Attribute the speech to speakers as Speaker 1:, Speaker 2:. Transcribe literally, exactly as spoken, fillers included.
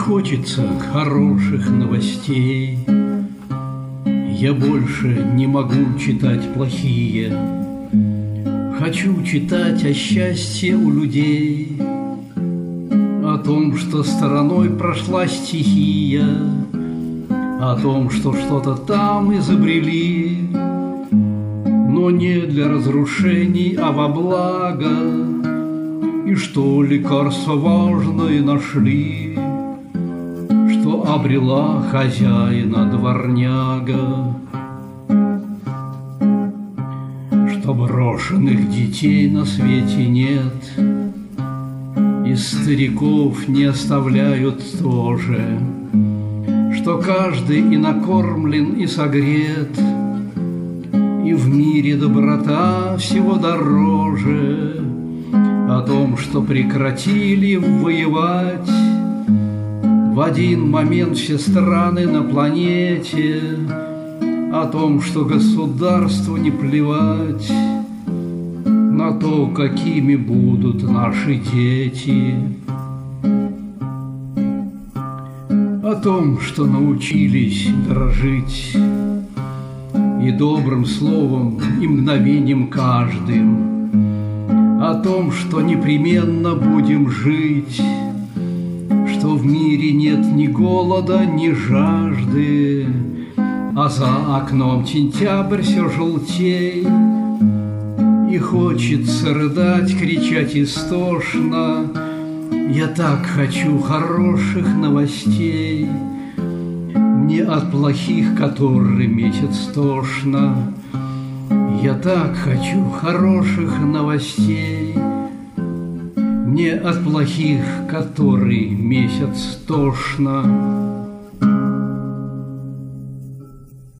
Speaker 1: хочется хороших новостей. Я больше не могу читать плохие. Хочу читать о счастье у людей, о том, что стороной прошла стихия, о том, что что-то там изобрели, но не для разрушений, а во благо, и что лекарство важное нашли, что обрела хозяина дворняга, что брошенных детей на свете нет, и стариков не оставляют тоже, что каждый и накормлен, и согрет, и в мире доброта всего дороже, о том, что прекратили воевать в один момент все страны на планете, о том, что государству не плевать на то, какими будут наши дети, о том, что научились дорожить и добрым словом, и мгновением каждым, о том, что непременно будем жить, что в мире нет ни голода, ни жажды, а за окном сентябрь все желтей, и хочется рыдать, кричать истошно. Я так хочу хороших новостей, не от плохих, которые месяц тошно. Я так хочу хороших новостей, не от плохих, который месяц тошно.